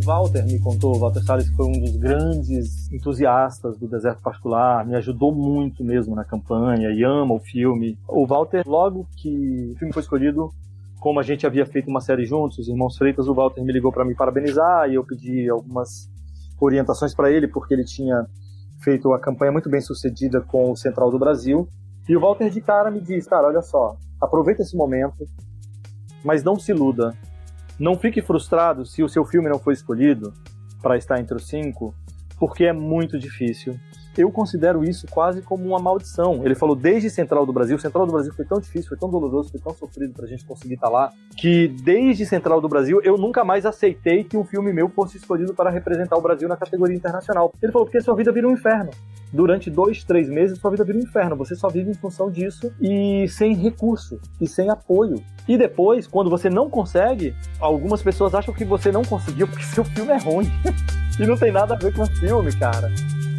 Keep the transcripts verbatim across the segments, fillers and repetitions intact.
Walter me contou, o Walter Salles foi um dos grandes entusiastas do Deserto Particular, me ajudou muito mesmo na campanha e ama o filme. O Walter, logo que o filme foi escolhido, como a gente havia feito uma série juntos, os Irmãos Freitas, o Walter me ligou para me parabenizar e eu pedi algumas orientações para ele, porque ele tinha feito a campanha muito bem sucedida com o Central do Brasil. E o Walter de cara me disse, cara, olha só, aproveita esse momento, mas não se iluda. Não fique frustrado se o seu filme não foi escolhido para estar entre os cinco, porque é muito difícil. Eu considero isso quase como uma maldição. Ele falou, desde Central do Brasil, Central do Brasil foi tão difícil, foi tão doloroso, foi tão sofrido pra gente conseguir estar lá, que desde Central do Brasil eu nunca mais aceitei que um filme meu fosse escolhido para representar o Brasil na categoria internacional. Ele falou, porque sua vida vira um inferno. Durante dois, três meses, sua vida vira um inferno. Você só vive em função disso e sem recurso, e sem apoio. E depois, quando você não consegue, algumas pessoas acham que você não conseguiu porque seu filme é ruim. E não tem nada a ver com o filme, cara.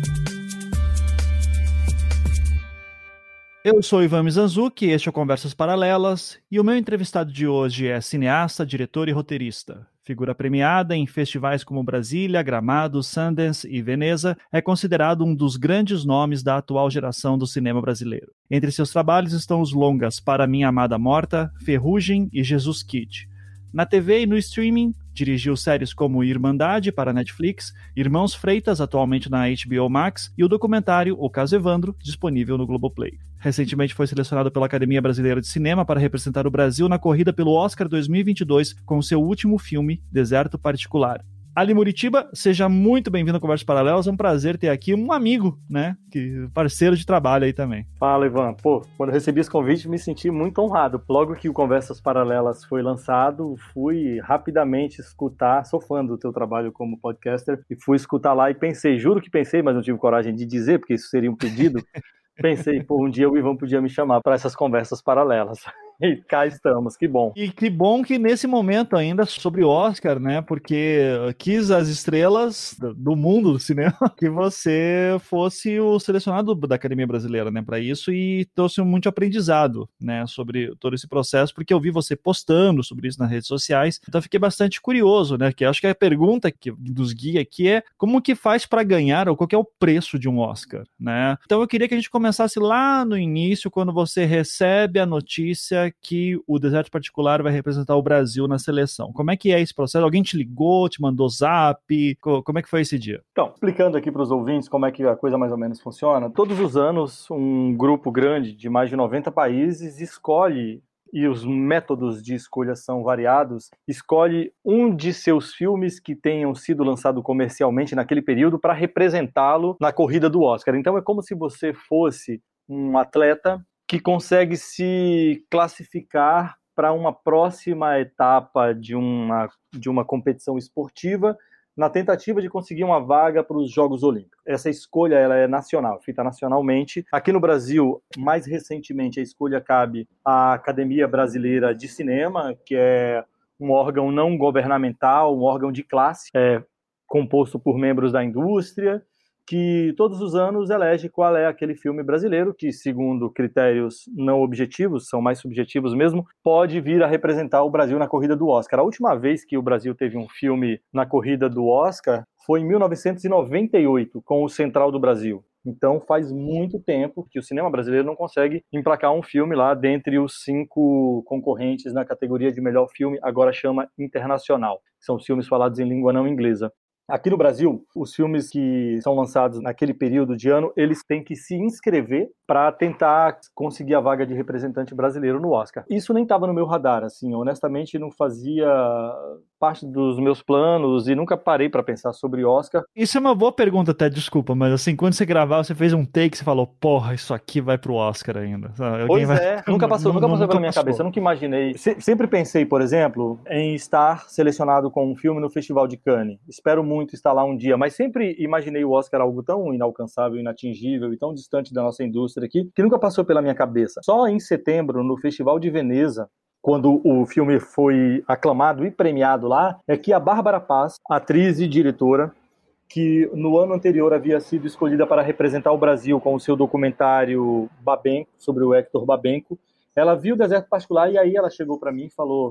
Eu sou Ivan Mizanzuki, este é o Conversas Paralelas, e o meu entrevistado de hoje é cineasta, diretor e roteirista. Figura premiada em festivais como Brasília, Gramado, Sundance e Veneza, é considerado um dos grandes nomes da atual geração do cinema brasileiro. Entre seus trabalhos estão os longas Para Minha Amada Morta, Ferrugem e Jesus Kid. Na T V e no streaming, dirigiu séries como Irmandade para Netflix, Irmãos Freitas, atualmente na H B O Max, e o documentário O Caso Evandro, disponível no Globoplay. Recentemente foi selecionado pela Academia Brasileira de Cinema para representar o Brasil na corrida pelo Oscar dois mil e vinte e dois com seu último filme, Deserto Particular. Ali Muritiba, seja muito bem-vindo ao Conversas Paralelas, é um prazer ter aqui um amigo, né, que parceiro de trabalho aí também. Fala, Ivan. Pô, quando eu recebi esse convite, me senti muito honrado. Logo que o Conversas Paralelas foi lançado, fui rapidamente escutar, sou fã do teu trabalho como podcaster, e fui escutar lá e pensei, juro que pensei, mas não tive coragem de dizer, porque isso seria um pedido, pensei, pô, um dia o Ivan podia me chamar para essas conversas paralelas. E cá estamos, que bom. E que bom que nesse momento ainda sobre o Oscar, né, porque quis as estrelas do mundo do cinema que você fosse o selecionado da Academia Brasileira, né, para isso, e trouxe muito aprendizado, né, sobre todo esse processo, porque eu vi você postando sobre isso nas redes sociais, então fiquei bastante curioso, né, que acho que a pergunta que nos guia aqui é como que faz para ganhar, ou qual que é o preço de um Oscar, né? Então eu queria que a gente começasse lá no início, quando você recebe a notícia que o Deserto Particular vai representar o Brasil na seleção. Como é que é esse processo? Alguém te ligou, te mandou zap? Como é que foi esse dia? Então, explicando aqui para os ouvintes como é que a coisa mais ou menos funciona, todos os anos um grupo grande de mais de noventa países escolhe, e os métodos de escolha são variados, escolhe um de seus filmes que tenham sido lançado comercialmente naquele período para representá-lo na corrida do Oscar. Então é como se você fosse um atleta que consegue se classificar para uma próxima etapa de uma, de uma competição esportiva na tentativa de conseguir uma vaga para os Jogos Olímpicos. Essa escolha ela é nacional, feita nacionalmente. Aqui no Brasil, mais recentemente, a escolha cabe à Academia Brasileira de Cinema, que é um órgão não governamental, um órgão de classe, é, composto por membros da indústria, que todos os anos elege qual é aquele filme brasileiro que, segundo critérios não objetivos, são mais subjetivos mesmo, pode vir a representar o Brasil na corrida do Oscar. A última vez que o Brasil teve um filme na corrida do Oscar foi em mil novecentos e noventa e oito, com o Central do Brasil. Então faz muito tempo que o cinema brasileiro não consegue emplacar um filme lá dentre os cinco concorrentes na categoria de melhor filme, agora chama internacional. São os filmes falados em língua não inglesa. Aqui no Brasil, os filmes que são lançados naquele período de ano, eles têm que se inscrever para tentar conseguir a vaga de representante brasileiro no Oscar. Isso nem estava no meu radar, assim, honestamente não fazia parte dos meus planos e nunca parei para pensar sobre Oscar. Isso é uma boa pergunta até, desculpa, mas assim, quando você gravava, você fez um take, você falou, porra, isso aqui vai pro Oscar ainda. Alguém pois vai... é, nunca passou, nunca passou nunca pela minha passou. cabeça, eu nunca imaginei. Se, sempre pensei, por exemplo, em estar selecionado com um filme no Festival de Cannes. Espero muito estar lá um dia, mas sempre imaginei o Oscar algo tão inalcançável, inatingível e tão distante da nossa indústria aqui, que nunca passou pela minha cabeça. Só em setembro, no Festival de Veneza, quando o filme foi aclamado e premiado lá, é que a Bárbara Paz, atriz e diretora, que no ano anterior havia sido escolhida para representar o Brasil com o seu documentário Babenco, sobre o Hector Babenco, ela viu o Deserto Particular e aí ela chegou para mim e falou: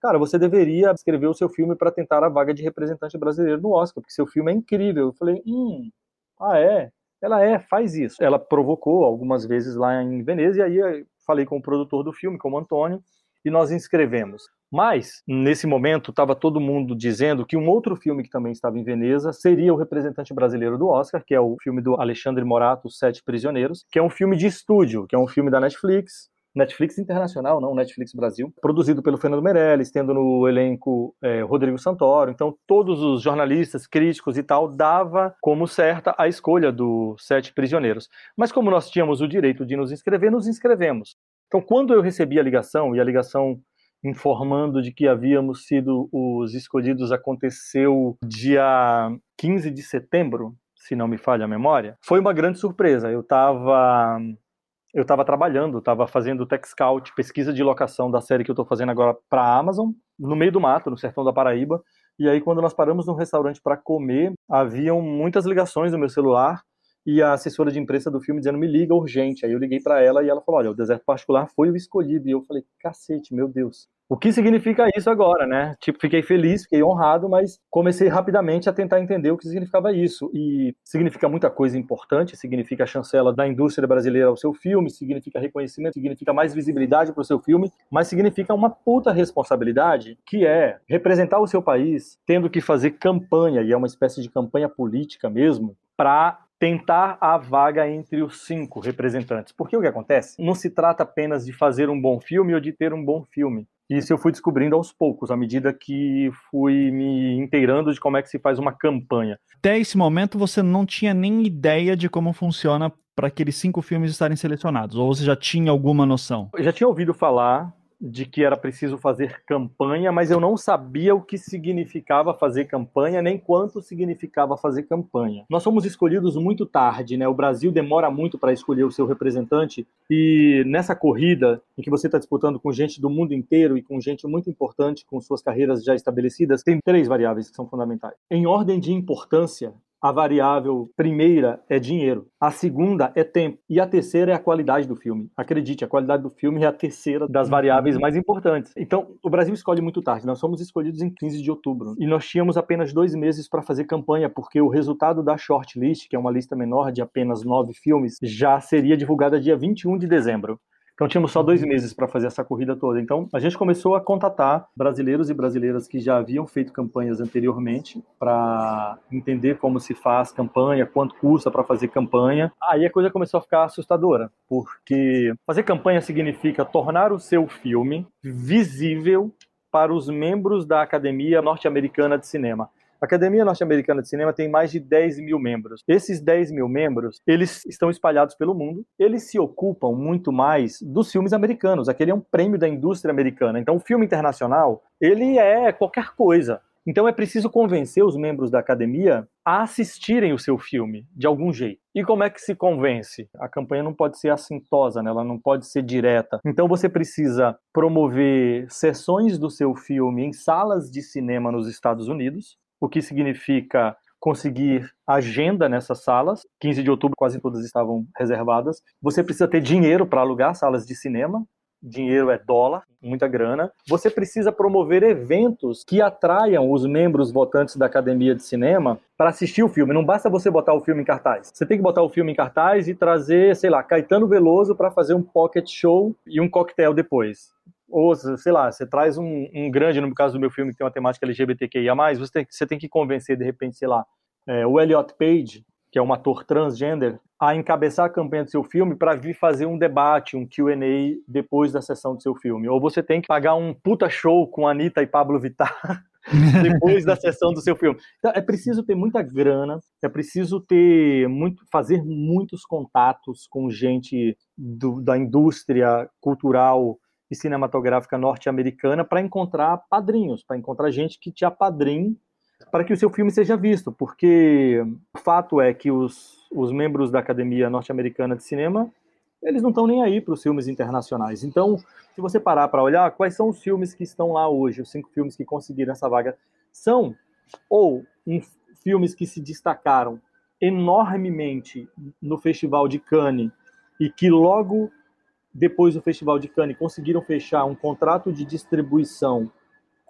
cara, você deveria escrever o seu filme para tentar a vaga de representante brasileiro no Oscar, porque seu filme é incrível. Eu falei, hum, ah é? Ela é, faz isso. Ela provocou algumas vezes lá em Veneza, e aí eu falei com o produtor do filme, com o Antônio, e nós inscrevemos. Mas, nesse momento, estava todo mundo dizendo que um outro filme que também estava em Veneza seria o representante brasileiro do Oscar, que é o filme do Alexandre Morato, Os Sete Prisioneiros, que é um filme de estúdio, que é um filme da Netflix, Netflix Internacional, não Netflix Brasil, produzido pelo Fernando Meirelles, tendo no elenco é, Rodrigo Santoro. Então, todos os jornalistas, críticos e tal, dava como certa a escolha do Sete Prisioneiros. Mas como nós tínhamos o direito de nos inscrever, nos inscrevemos. Então, quando eu recebi a ligação, e a ligação informando de que havíamos sido os escolhidos aconteceu dia quinze de setembro, se não me falha a memória, foi uma grande surpresa. Eu estava eu estava trabalhando, estava fazendo tech scout, pesquisa de locação da série que eu estou fazendo agora para a Amazon, no meio do mato, no sertão da Paraíba, e aí quando nós paramos num restaurante para comer, haviam muitas ligações no meu celular, e a assessora de imprensa do filme dizendo, me liga urgente. Aí eu liguei para ela e ela falou, olha, o Deserto Particular foi o escolhido. E eu falei, cacete, meu Deus. O que significa isso agora, né? Tipo, fiquei feliz, fiquei honrado, mas comecei rapidamente a tentar entender o que significava isso. E significa muita coisa importante, significa a chancela da indústria brasileira ao seu filme, significa reconhecimento, significa mais visibilidade para o seu filme, mas significa uma puta responsabilidade, que é representar o seu país tendo que fazer campanha, e é uma espécie de campanha política mesmo, para tentar a vaga entre os cinco representantes. Porque o que acontece? Não se trata apenas de fazer um bom filme ou de ter um bom filme. Isso eu fui descobrindo aos poucos, à medida que fui me inteirando de como é que se faz uma campanha. Até esse momento você não tinha nem ideia de como funciona para aqueles cinco filmes estarem selecionados? Ou você já tinha alguma noção? Eu já tinha ouvido falar de que era preciso fazer campanha, mas eu não sabia o que significava fazer campanha, nem quanto significava fazer campanha. Nós fomos escolhidos muito tarde, né? O Brasil demora muito para escolher o seu representante, e nessa corrida, em que você está disputando com gente do mundo inteiro e com gente muito importante, com suas carreiras já estabelecidas, tem três variáveis que são fundamentais. Em ordem de importância, a variável primeira é dinheiro, a segunda é tempo e a terceira é a qualidade do filme. Acredite, a qualidade do filme é a terceira das variáveis mais importantes. Então, o Brasil escolhe muito tarde. Nós fomos escolhidos em quinze de outubro e nós tínhamos apenas dois meses para fazer campanha, porque o resultado da shortlist, que é uma lista menor de apenas nove filmes, já seria divulgada dia vinte e um de dezembro. Então tínhamos só dois meses para fazer essa corrida toda. Então a gente começou a contatar brasileiros e brasileiras que já haviam feito campanhas anteriormente para entender como se faz campanha, quanto custa para fazer campanha. Aí a coisa começou a ficar assustadora, porque fazer campanha significa tornar o seu filme visível para os membros da Academia Norte-Americana de Cinema. A Academia Norte-Americana de Cinema tem mais de dez mil membros. Esses dez mil membros, eles estão espalhados pelo mundo. Eles se ocupam muito mais dos filmes americanos. Aquele é um prêmio da indústria americana. Então, o filme internacional, ele é qualquer coisa. Então, é preciso convencer os membros da academia a assistirem o seu filme, de algum jeito. E como é que se convence? A campanha não pode ser assintosa, né? Ela não pode ser direta. Então, você precisa promover sessões do seu filme em salas de cinema nos Estados Unidos, o que significa conseguir agenda nessas salas. quinze de outubro, quase todas estavam reservadas. Você precisa ter dinheiro para alugar salas de cinema. Dinheiro é dólar, muita grana. Você precisa promover eventos que atraiam os membros votantes da Academia de Cinema para assistir o filme. Não basta você botar o filme em cartaz. Você tem que botar o filme em cartaz e trazer, sei lá, Caetano Veloso para fazer um pocket show e um coquetel depois. Ou, sei lá, você traz um, um grande, no caso do meu filme, que tem uma temática L G B T Q I A mais, você tem, você tem que convencer, de repente, sei lá, é, o Elliot Page, que é um ator transgênero, a encabeçar a campanha do seu filme para vir fazer um debate, um Q and A depois da sessão do seu filme. Ou você tem que pagar um puta show com a Anitta e Pablo Vittar depois da sessão do seu filme. Então, é preciso ter muita grana, é preciso ter muito, fazer muitos contatos com gente do, da indústria cultural e cinematográfica norte-americana para encontrar padrinhos, para encontrar gente que te apadrinhe para que o seu filme seja visto, porque o fato é que os, os membros da Academia Norte-Americana de Cinema, eles não estão nem aí para os filmes internacionais. Então, se você parar para olhar, quais são os filmes que estão lá hoje, os cinco filmes que conseguiram essa vaga, são ou um, filmes que se destacaram enormemente no Festival de Cannes e que logo depois do Festival de Cannes conseguiram fechar um contrato de distribuição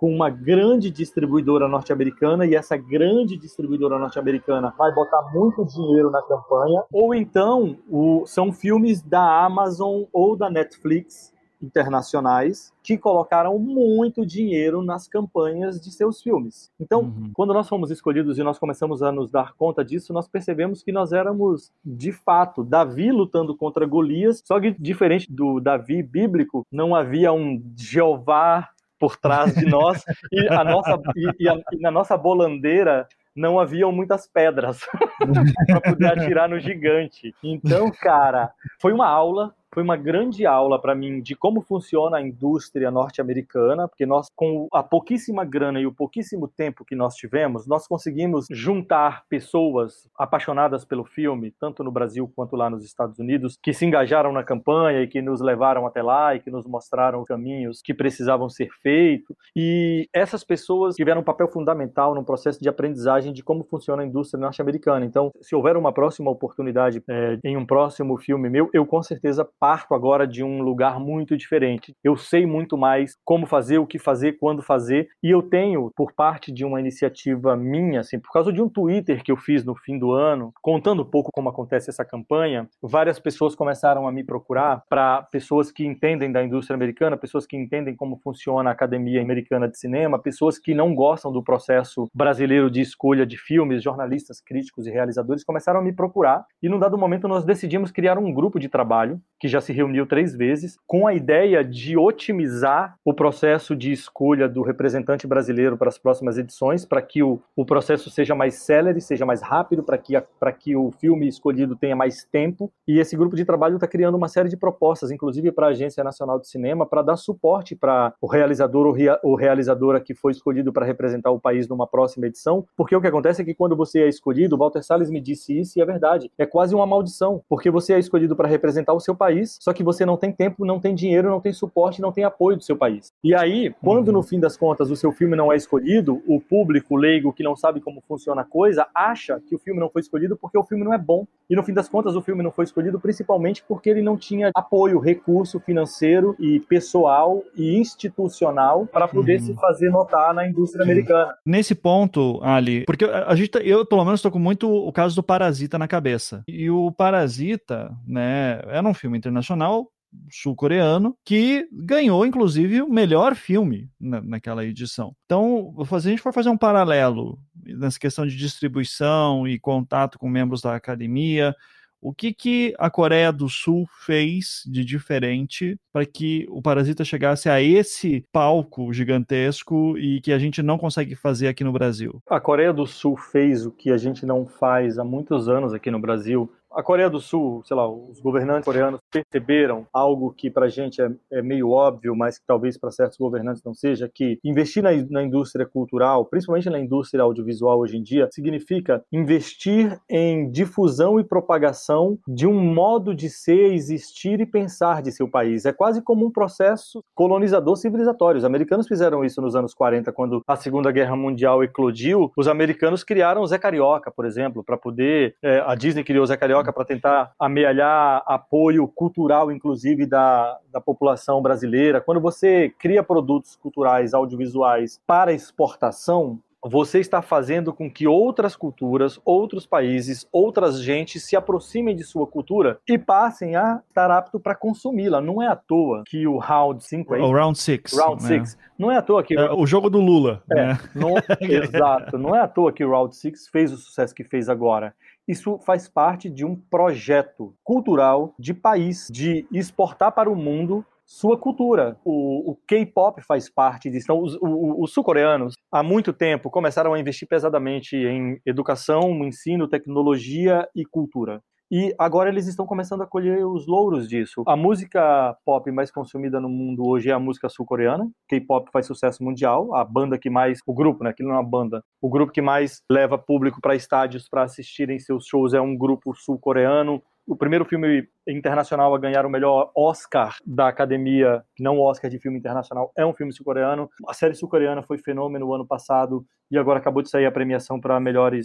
com uma grande distribuidora norte-americana, e essa grande distribuidora norte-americana vai botar muito dinheiro na campanha, ou então o, são filmes da Amazon ou da Netflix internacionais que colocaram muito dinheiro nas campanhas de seus filmes. Então, uhum. quando nós fomos escolhidos e nós começamos a nos dar conta disso, nós percebemos que nós éramos, de fato, Davi lutando contra Golias, só que diferente do Davi bíblico, não havia um Jeová por trás de nós, e, a nossa, e, e, a, e na nossa bolandeira não haviam muitas pedras para poder atirar no gigante. Então, cara, foi uma aula, foi uma grande aula para mim de como funciona a indústria norte-americana, porque nós, com a pouquíssima grana e o pouquíssimo tempo que nós tivemos, nós conseguimos juntar pessoas apaixonadas pelo filme, tanto no Brasil quanto lá nos Estados Unidos, que se engajaram na campanha e que nos levaram até lá e que nos mostraram os caminhos que precisavam ser feitos. E essas pessoas tiveram um papel fundamental no processo de aprendizagem de como funciona a indústria norte-americana. Então, se houver uma próxima oportunidade é, em um próximo filme meu, eu com certeza parto agora de um lugar muito diferente. Eu sei muito mais como fazer, o que fazer, quando fazer, e eu tenho, por parte de uma iniciativa minha, assim, por causa de um Twitter que eu fiz no fim do ano, contando um pouco como acontece essa campanha, várias pessoas começaram a me procurar, para pessoas que entendem da indústria americana, pessoas que entendem como funciona a Academia Americana de Cinema, pessoas que não gostam do processo brasileiro de escolha de filmes, jornalistas, críticos e realizadores começaram a me procurar, e num dado momento nós decidimos criar um grupo de trabalho que já se reuniu três vezes, com a ideia de otimizar o processo de escolha do representante brasileiro para as próximas edições, para que o, o processo seja mais célere, seja mais rápido, para que, para que o filme escolhido tenha mais tempo. E esse grupo de trabalho está criando uma série de propostas, inclusive para a Agência Nacional de Cinema, para dar suporte para o realizador ou, rea, ou realizadora que foi escolhido para representar o país numa próxima edição, porque o que acontece é que quando você é escolhido, o Walter Salles me disse isso e é verdade, é quase uma maldição, porque você é escolhido para representar o seu país, só que você não tem tempo, não tem dinheiro, não tem suporte, não tem apoio do seu país. E aí, quando no fim das contas o seu filme não é escolhido, o público leigo que não sabe como funciona a coisa, acha que o filme não foi escolhido porque o filme não é bom. E no fim das contas o filme não foi escolhido principalmente porque ele não tinha apoio, recurso financeiro e pessoal e institucional para poder uhum. se fazer notar na indústria Sim. americana. Nesse ponto, Ali, porque a gente, eu pelo menos estou com muito o caso do Parasita na cabeça. E o Parasita, né, era um filme internacional sul-coreano que ganhou inclusive o melhor filme na, naquela edição. Então, se a gente for fazer um paralelo nessa questão de distribuição e contato com membros da academia, o que, que a Coreia do Sul fez de diferente para que o Parasita chegasse a esse palco gigantesco e que a gente não consegue fazer aqui no Brasil? A Coreia do Sul fez o que a gente não faz há muitos anos aqui no Brasil. A Coreia do Sul, sei lá, os governantes coreanos perceberam algo que pra gente é, é meio óbvio, mas que talvez para certos governantes não seja, que investir na, na indústria cultural, principalmente na indústria audiovisual hoje em dia, significa investir em difusão e propagação de um modo de ser, existir e pensar de seu país. É quase como um processo colonizador civilizatório. Os americanos fizeram isso nos anos quarenta, quando a Segunda Guerra Mundial eclodiu. Os americanos criaram o Zé Carioca, por exemplo, para poder... É, a Disney criou o Zé Carioca para tentar amealhar apoio cultural, inclusive, da, da população brasileira. Quando você cria produtos culturais, audiovisuais para exportação, você está fazendo com que outras culturas, outros países, outras gentes se aproximem de sua cultura e passem a estar apto para consumi-la. Não é à toa que o Round cinco... O Round seis. Round né? seis. Não é à toa que... É, o jogo do Lula. É, né? não, exato. Não é à toa que o Round seis fez o sucesso que fez agora. Isso faz parte de um projeto cultural de país, de exportar para o mundo sua cultura. O, o K-pop faz parte disso. Então, os, o, os sul-coreanos, há muito tempo, começaram a investir pesadamente em educação, ensino, tecnologia e cultura. E agora eles estão começando a colher os louros disso. A música pop mais consumida no mundo hoje é a música sul-coreana. K-pop faz sucesso mundial. A banda que mais... O grupo, né? Aquilo não é uma banda. O grupo que mais leva público para estádios para assistirem seus shows é um grupo sul-coreano. O primeiro filme internacional a ganhar o melhor Oscar da Academia, não o Oscar de filme internacional, é um filme sul-coreano. A série sul-coreana foi fenômeno ano passado e agora acabou de sair a premiação para melhores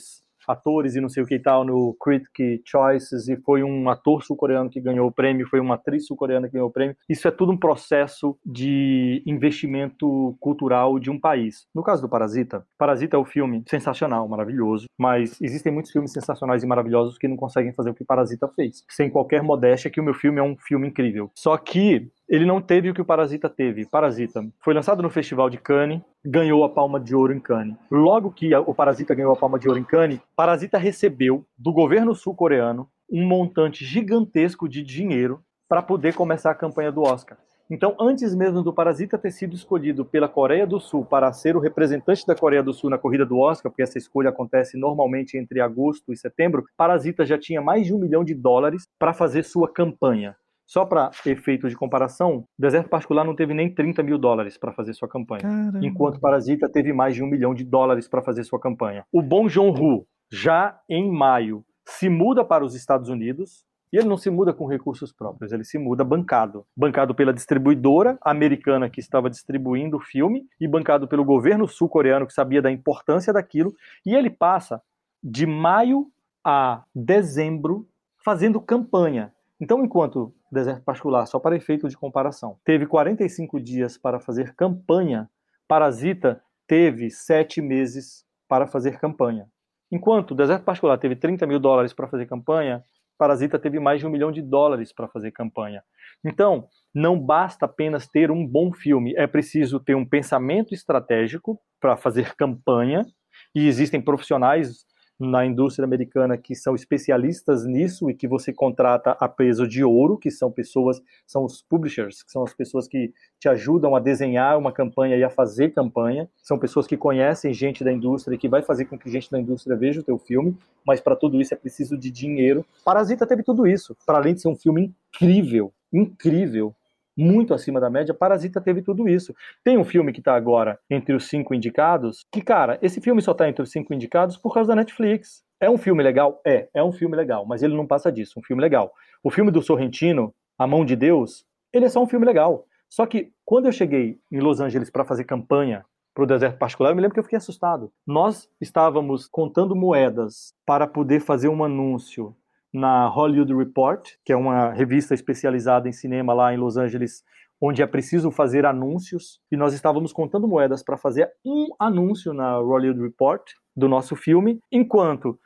atores e não sei o que e tal no Critic Choices, e foi um ator sul-coreano que ganhou o prêmio, foi uma atriz sul-coreana que ganhou o prêmio. Isso é tudo um processo de investimento cultural de um país. No caso do Parasita, Parasita é um filme sensacional, maravilhoso, mas existem muitos filmes sensacionais e maravilhosos que não conseguem fazer o que Parasita fez. Sem qualquer modéstia, que o meu filme é um filme incrível. Só que ele não teve o que o Parasita teve. Parasita foi lançado no Festival de Cannes, ganhou a Palma de Ouro em Cannes. Logo que o Parasita ganhou a Palma de Ouro em Cannes, Parasita recebeu do governo sul-coreano um montante gigantesco de dinheiro para poder começar a campanha do Oscar. Então, antes mesmo do Parasita ter sido escolhido pela Coreia do Sul para ser o representante da Coreia do Sul na corrida do Oscar, porque essa escolha acontece normalmente entre agosto e setembro, Parasita já tinha mais de um milhão de dólares para fazer sua campanha. Só para efeito de comparação, Deserto Particular não teve nem trinta mil dólares para fazer sua campanha, Caramba. Enquanto Parasita teve mais de um milhão de dólares para fazer sua campanha. O Bong Joon-ho, já em maio, se muda para os Estados Unidos. E ele não se muda com recursos próprios, ele se muda bancado. Bancado pela distribuidora americana que estava distribuindo o filme e bancado pelo governo sul-coreano que sabia da importância daquilo. E ele passa de maio a dezembro fazendo campanha. Então, enquanto Deserto Particular, só para efeito de comparação, teve quarenta e cinco dias para fazer campanha, Parasita teve sete meses para fazer campanha. Enquanto Deserto Particular teve trinta mil dólares para fazer campanha, Parasita teve mais de um milhão de dólares para fazer campanha. Então, não basta apenas ter um bom filme, é preciso ter um pensamento estratégico para fazer campanha, e existem profissionais na indústria americana que são especialistas nisso e que você contrata a peso de ouro, que são pessoas, são os publishers, que são as pessoas que te ajudam a desenhar uma campanha e a fazer campanha, são pessoas que conhecem gente da indústria e que vai fazer com que gente da indústria veja o teu filme, mas para tudo isso é preciso de dinheiro. Parasita teve tudo isso, para além de ser um filme incrível, incrível, muito acima da média, Parasita teve tudo isso. Tem um filme que está agora entre os cinco indicados, que, cara, esse filme só está entre os cinco indicados por causa da Netflix. É um filme legal? É, é um filme legal, mas ele não passa disso, um filme legal. O filme do Sorrentino, A Mão de Deus, ele é só um filme legal. Só que, quando eu cheguei em Los Angeles para fazer campanha para o Deserto Particular, eu me lembro que eu fiquei assustado. Nós estávamos contando moedas para poder fazer um anúncio na Hollywood Report, que é uma revista especializada em cinema lá em Los Angeles, onde é preciso fazer anúncios, e nós estávamos contando moedas para fazer um anúncio na Hollywood Report do nosso filme, enquanto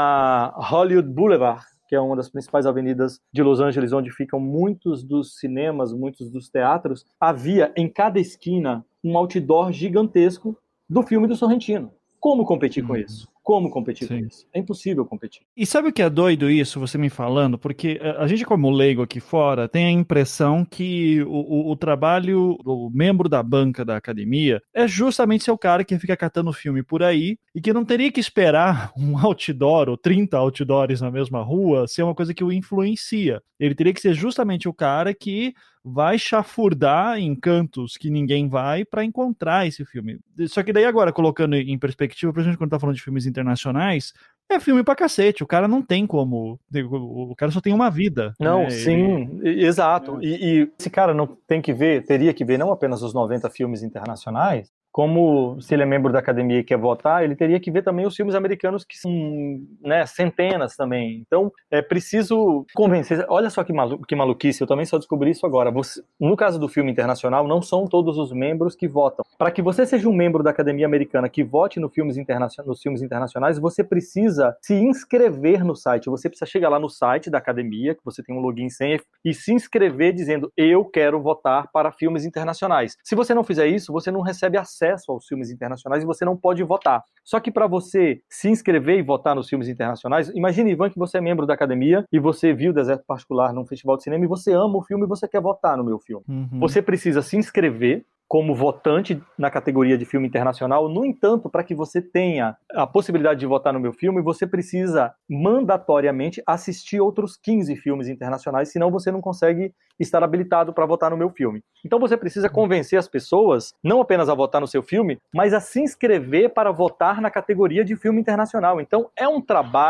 na Hollywood Boulevard, que é uma das principais avenidas de Los Angeles, onde ficam muitos dos cinemas, muitos dos teatros, havia em cada esquina um outdoor gigantesco do filme do Sorrentino. Como competir com isso? Como competir Sim. com isso? É impossível competir. E sabe o que é doido isso, você me falando? Porque a gente, como leigo aqui fora, tem a impressão que o, o, o trabalho do membro da banca da academia é justamente ser o cara que fica catando filme por aí e que não teria que esperar um outdoor ou trinta outdoors na mesma rua ser uma coisa que o influencia. Ele teria que ser justamente o cara que vai chafurdar em cantos que ninguém vai para encontrar esse filme. Só que daí agora, colocando em perspectiva, por exemplo, quando tá falando de filmes internacionais, é filme pra cacete, o cara não tem como, o cara só tem uma vida. Não, né? sim, Ele... exato, e, e esse cara não tem que ver, teria que ver não apenas os noventa filmes internacionais, como se ele é membro da academia e quer votar, ele teria que ver também os filmes americanos, que são, né, centenas também. Então, é preciso convencer. Olha só que, malu que maluquice, eu também só descobri isso agora. Você, no caso do filme internacional, não são todos os membros que votam. Para que você seja um membro da academia americana que vote no filmes nos filmes internacionais, você precisa se inscrever no site. Você precisa chegar lá no site da academia, que você tem um login e senha, e se inscrever dizendo, eu quero votar para filmes internacionais. Se você não fizer isso, você não recebe acesso aos filmes internacionais e você não pode votar. Só que para você se inscrever e votar nos filmes internacionais, imagine, Ivan, que você é membro da academia e você viu Deserto Particular num festival de cinema e você ama o filme e você quer votar no meu filme. Uhum. Você precisa se inscrever como votante na categoria de filme internacional. No entanto, para que você tenha a possibilidade de votar no meu filme, você precisa mandatoriamente assistir outros quinze filmes internacionais, senão você não consegue estar habilitado para votar no meu filme. Então você precisa convencer as pessoas, não apenas a votar no seu filme, mas a se inscrever para votar na categoria de filme internacional. Então é um trabalho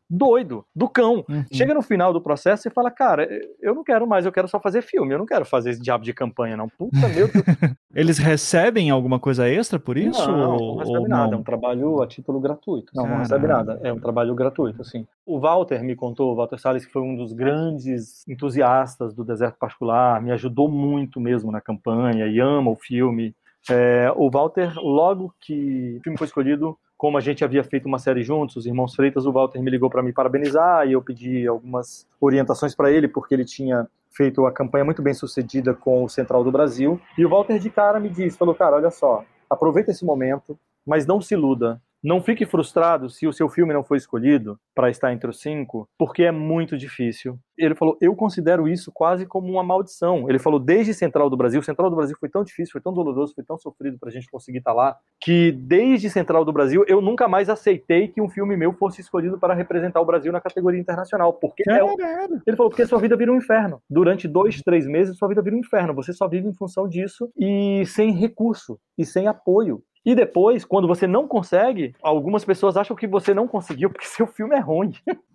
doido, do cão. Uhum. Chega no final do processo e fala, cara, eu não quero mais, eu quero só fazer filme, eu não quero fazer esse diabo de campanha, não. Puta, meu Deus. Eles recebem alguma coisa extra por isso? Não, ou, não recebe ou nada, não? é um trabalho a título gratuito. Não, Caramba. não recebe nada, é um trabalho gratuito, assim. O Walter me contou, o Walter Salles, que foi um dos grandes entusiastas do Deserto Particular, me ajudou muito mesmo na campanha e ama o filme. É, o Walter, logo que o filme foi escolhido, como a gente havia feito uma série juntos, os Irmãos Freitas, o Walter me ligou para me parabenizar e eu pedi algumas orientações para ele, porque ele tinha feito a campanha muito bem sucedida com o Central do Brasil. E o Walter de cara me disse, falou, cara, olha só, aproveita esse momento, mas não se iluda. Não fique frustrado se o seu filme não foi escolhido para estar entre os cinco, porque é muito difícil. Ele falou, eu considero isso quase como uma maldição. Ele falou, desde Central do Brasil, Central do Brasil foi tão difícil, foi tão doloroso, foi tão sofrido para a gente conseguir estar lá, que desde Central do Brasil eu nunca mais aceitei que um filme meu fosse escolhido para representar o Brasil na categoria internacional, porque é o... ele falou, porque sua vida vira um inferno. Durante dois, três meses sua vida vira um inferno. Você só vive em função disso e sem recurso e sem apoio. E depois, quando você não consegue, algumas pessoas acham que você não conseguiu porque seu filme é ruim.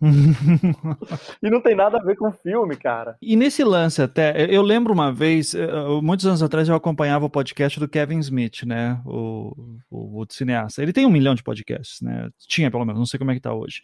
E não tem nada a ver com o filme, cara. E nesse lance até, eu lembro uma vez, muitos anos atrás eu acompanhava o podcast do Kevin Smith, né, o, o, o cineasta. Ele tem um milhão de podcasts, né, tinha pelo menos, não sei como é que tá hoje.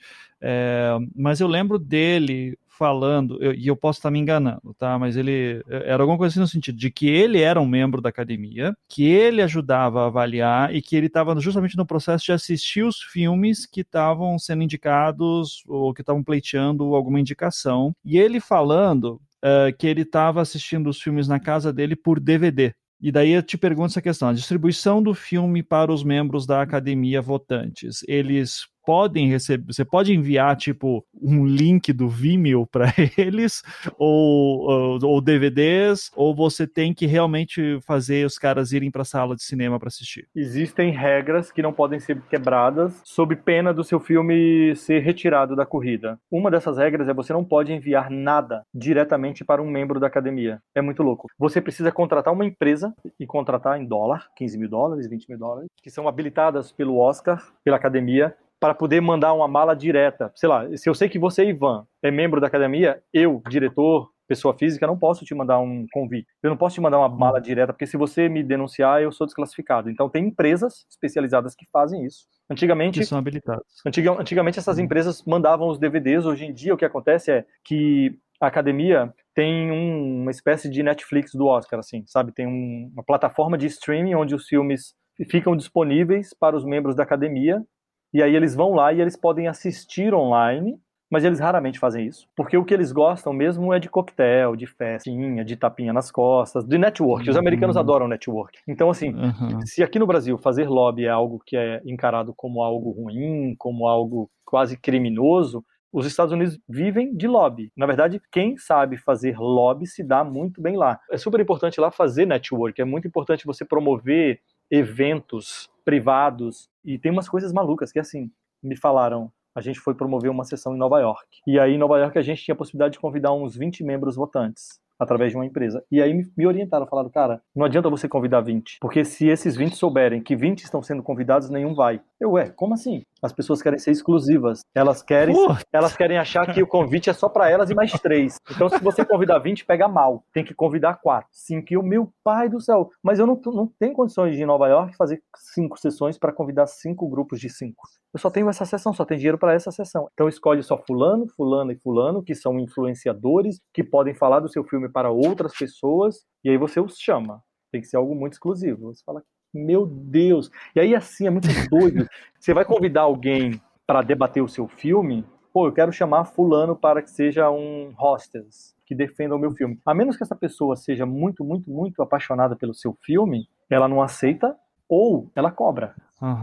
É, mas eu lembro dele falando, eu, e eu posso estar me enganando, tá? Mas ele era alguma coisa assim no sentido de que ele era um membro da academia, que ele ajudava a avaliar e que ele estava justamente no processo de assistir os filmes que estavam sendo indicados ou que estavam pleiteando alguma indicação. E ele falando uh, que ele estava assistindo os filmes na casa dele por D V D. E daí eu te pergunto essa questão, a distribuição do filme para os membros da academia votantes, eles podem receber, você pode enviar tipo um link do Vimeo para eles, ou, ou, ou D V Ds, ou você tem que realmente fazer os caras irem para a sala de cinema para assistir? Existem regras que não podem ser quebradas sob pena do seu filme ser retirado da corrida. Uma dessas regras é você não pode enviar nada diretamente para um membro da academia. É muito louco. Você precisa contratar uma empresa e contratar em dólar, quinze mil dólares, vinte mil dólares, que são habilitadas pelo Oscar, pela academia, para poder mandar uma mala direta. Sei lá, se eu sei que você, Ivan, é membro da academia, eu, diretor, pessoa física, não posso te mandar um convite. Eu não posso te mandar uma mala direta, porque se você me denunciar, eu sou desclassificado. Então tem empresas especializadas que fazem isso. Antigamente, que são habilitadas. Antiga, antigamente essas empresas mandavam os D V Ds. Hoje em dia o que acontece é que a academia tem um, uma espécie de Netflix do Oscar, assim, sabe? Tem um, uma plataforma de streaming onde os filmes ficam disponíveis para os membros da academia. E aí eles vão lá e eles podem assistir online, mas eles raramente fazem isso. Porque o que eles gostam mesmo é de coquetel, de festinha, de tapinha nas costas, de network. Os americanos uhum. adoram network. Então, assim, uhum. se aqui no Brasil fazer lobby é algo que é encarado como algo ruim, como algo quase criminoso, os Estados Unidos vivem de lobby. Na verdade, quem sabe fazer lobby se dá muito bem lá. É super importante lá fazer network, é muito importante você promover eventos privados, e tem umas coisas malucas que, assim, me falaram, a gente foi promover uma sessão em Nova York, e aí em Nova York a gente tinha a possibilidade de convidar uns vinte membros votantes, através de uma empresa, e aí me orientaram, falaram, cara, não adianta você convidar vinte, porque se esses vinte souberem que vinte estão sendo convidados, nenhum vai. Eu, ué, como assim? As pessoas querem ser exclusivas, elas querem, elas querem achar que o convite é só para elas e mais três. Então se você convidar vinte, pega mal, tem que convidar quatro, cinco, e o meu pai do céu, mas eu não, não tenho condições de ir em Nova York fazer cinco sessões para convidar cinco grupos de cinco. Eu só tenho essa sessão, só tenho dinheiro para essa sessão. Então escolhe só fulano, fulano e fulano, que são influenciadores, que podem falar do seu filme para outras pessoas, e aí você os chama. Tem que ser algo muito exclusivo. Você fala, meu Deus. E aí assim, é muito doido. Você vai convidar alguém para debater o seu filme, pô, eu quero chamar fulano para que seja um hostess, que defenda o meu filme. A menos que essa pessoa seja muito, muito, muito apaixonada pelo seu filme, ela não aceita ou ela cobra.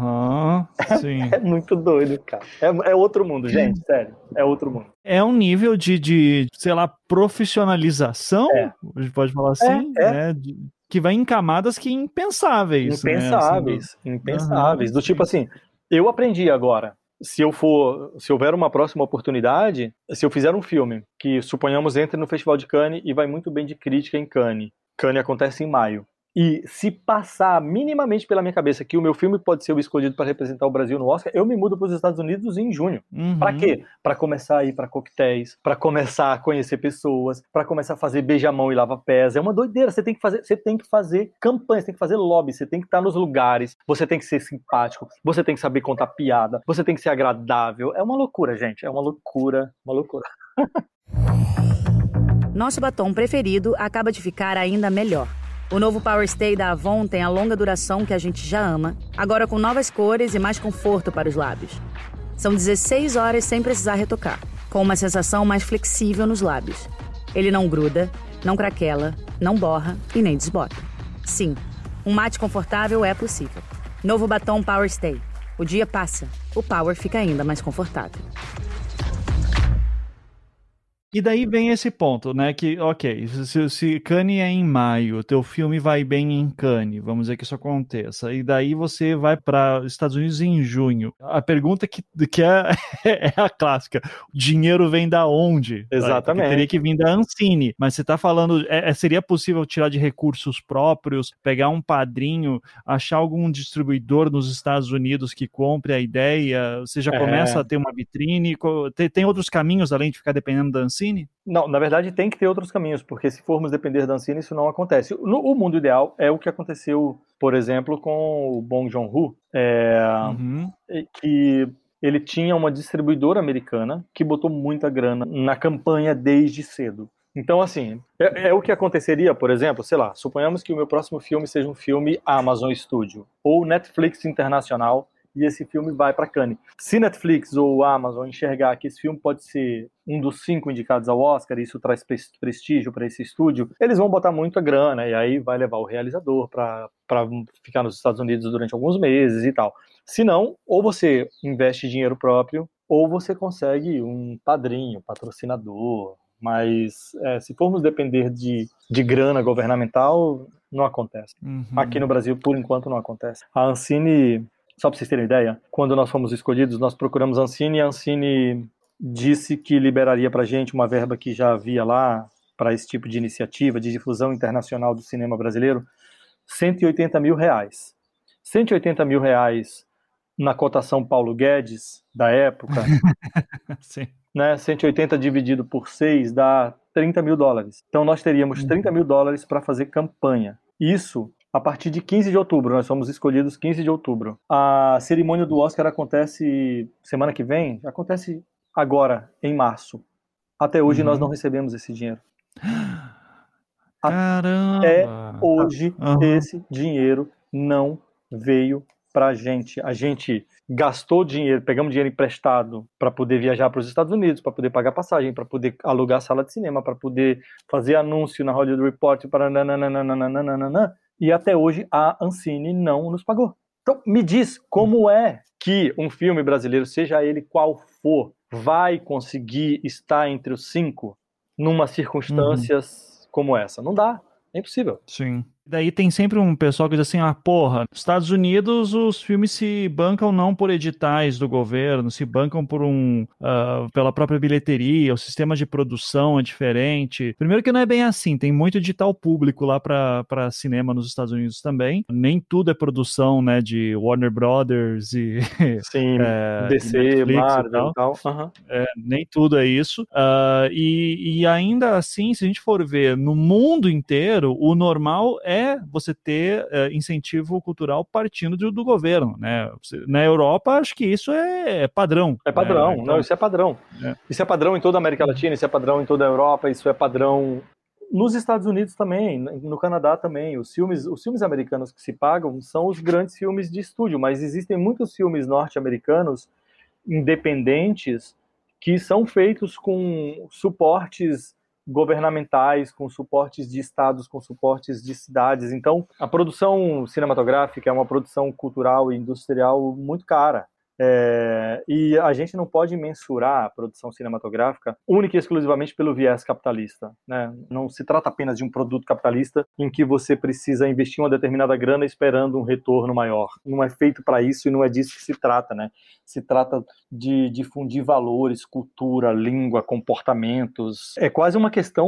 Aham, uhum, sim. É muito doido, cara. É, é outro mundo, gente, sério. É outro mundo. É um nível de, de sei lá, profissionalização, é. A gente pode falar assim, é, é. Né? De, que vai em camadas que impensáveis. Impensáveis, né? Impensáveis. Uhum, do tipo assim, eu aprendi agora. Se eu for, se houver uma próxima oportunidade, se eu fizer um filme que, suponhamos, entre no Festival de Cannes e vai muito bem de crítica em Cannes. Cannes acontece em maio. E se passar minimamente pela minha cabeça que o meu filme pode ser o escolhido para representar o Brasil no Oscar, eu me mudo para os Estados Unidos em junho. Uhum. Para quê? Para começar a ir para coquetéis, para começar a conhecer pessoas, para começar a fazer beijamão e lava-pés. É uma doideira. Você tem que fazer, você tem que fazer campanha, você tem que fazer lobby, você tem que estar nos lugares, você tem que ser simpático, você tem que saber contar piada, você tem que ser agradável. É uma loucura, gente. É uma loucura, uma loucura. Nosso batom preferido acaba de ficar ainda melhor. O novo Power Stay da Avon tem a longa duração que a gente já ama, agora com novas cores e mais conforto para os lábios. São dezesseis horas sem precisar retocar, com uma sensação mais flexível nos lábios. Ele não gruda, não craquela, não borra e nem desbota. Sim, um mate confortável é possível. Novo batom Power Stay. O dia passa, o Power fica ainda mais confortável. E daí vem esse ponto, né, que, ok, se, se Cannes é em maio, teu filme vai bem em Cannes, vamos dizer que isso aconteça, e daí você vai para os Estados Unidos em junho. A pergunta que, que é, é a clássica, o dinheiro vem da onde? Exatamente. Porque teria que vir da Ancine, mas você está falando, é, seria possível tirar de recursos próprios, pegar um padrinho, achar algum distribuidor nos Estados Unidos que compre a ideia, você já É. começa a ter uma vitrine, tem, tem outros caminhos além de ficar dependendo da Ancine? Não, na verdade tem que ter outros caminhos, porque se formos depender da Ancine, isso não acontece. No, o mundo ideal é o que aconteceu, por exemplo, com o Bong Joon-ho, é, uhum. que ele tinha uma distribuidora americana que botou muita grana na campanha desde cedo. Então, assim, é, é o que aconteceria, por exemplo, sei lá, suponhamos que o meu próximo filme seja um filme Amazon Studio ou Netflix Internacional, e esse filme vai para Cannes. Se Netflix ou Amazon enxergar que esse filme pode ser um dos cinco indicados ao Oscar, e isso traz prestígio para esse estúdio, eles vão botar muita grana, e aí vai levar o realizador para ficar nos Estados Unidos durante alguns meses e tal. Se não, ou você investe dinheiro próprio, ou você consegue um padrinho, patrocinador, mas é, se formos depender de, de grana governamental, não acontece. Uhum. Aqui no Brasil, por enquanto, não acontece. A Ancine... Só para vocês terem ideia, quando nós fomos escolhidos, nós procuramos a Ancine e a Ancine disse que liberaria para a gente uma verba que já havia lá para esse tipo de iniciativa de difusão internacional do cinema brasileiro, cento e oitenta mil reais. cento e oitenta mil reais na cotação Paulo Guedes da época, Sim. Né, cento e oitenta dividido por seis dá trinta mil dólares. Então nós teríamos trinta mil dólares para fazer campanha. Isso a partir de quinze de outubro, nós somos escolhidos quinze de outubro. A cerimônia do Oscar acontece semana que vem, acontece agora, em março. Até hoje uhum. nós não recebemos esse dinheiro. Caramba! Até hoje uhum. esse dinheiro não veio pra gente. A gente gastou dinheiro, pegamos dinheiro emprestado para poder viajar para os Estados Unidos, para poder pagar passagem, para poder alugar sala de cinema, para poder fazer anúncio na Hollywood Report, para nananana. E até hoje a Ancine não nos pagou. Então, me diz como é que um filme brasileiro, seja ele qual for, vai conseguir estar entre os cinco numa circunstâncias uhum. como essa? Não dá, é impossível. Sim. Daí tem sempre um pessoal que diz assim, ah, porra, nos Estados Unidos os filmes se bancam não por editais do governo, se bancam por um, uh, pela própria bilheteria, o sistema de produção é diferente. Primeiro que não é bem assim, tem muito edital público lá para para cinema nos Estados Unidos também. Nem tudo é produção, né, de Warner Brothers e Sim, é, D C, Marvel e tal. Uhum. É, nem tudo é isso. Uh, e, e ainda assim, se a gente for ver no mundo inteiro, o normal é É você ter uh, incentivo cultural partindo do, do governo, né? Na Europa, acho que isso é padrão. É padrão, né? Então, não, isso é padrão. É. Isso é padrão em toda a América Latina, isso é padrão em toda a Europa, isso é padrão nos Estados Unidos também, no Canadá também. Os filmes, os filmes americanos que se pagam são os grandes filmes de estúdio, mas existem muitos filmes norte-americanos independentes que são feitos com suportes governamentais, com suportes de estados, com suportes de cidades. Então, a produção cinematográfica é uma produção cultural e industrial muito cara. É, e a gente não pode mensurar a produção cinematográfica única e exclusivamente pelo viés capitalista, né? Não se trata apenas de um produto capitalista em que você precisa investir uma determinada grana esperando um retorno maior. Não é feito para isso e não é disso que se trata, né? Se trata de difundir valores, cultura, língua, comportamentos. É quase uma questão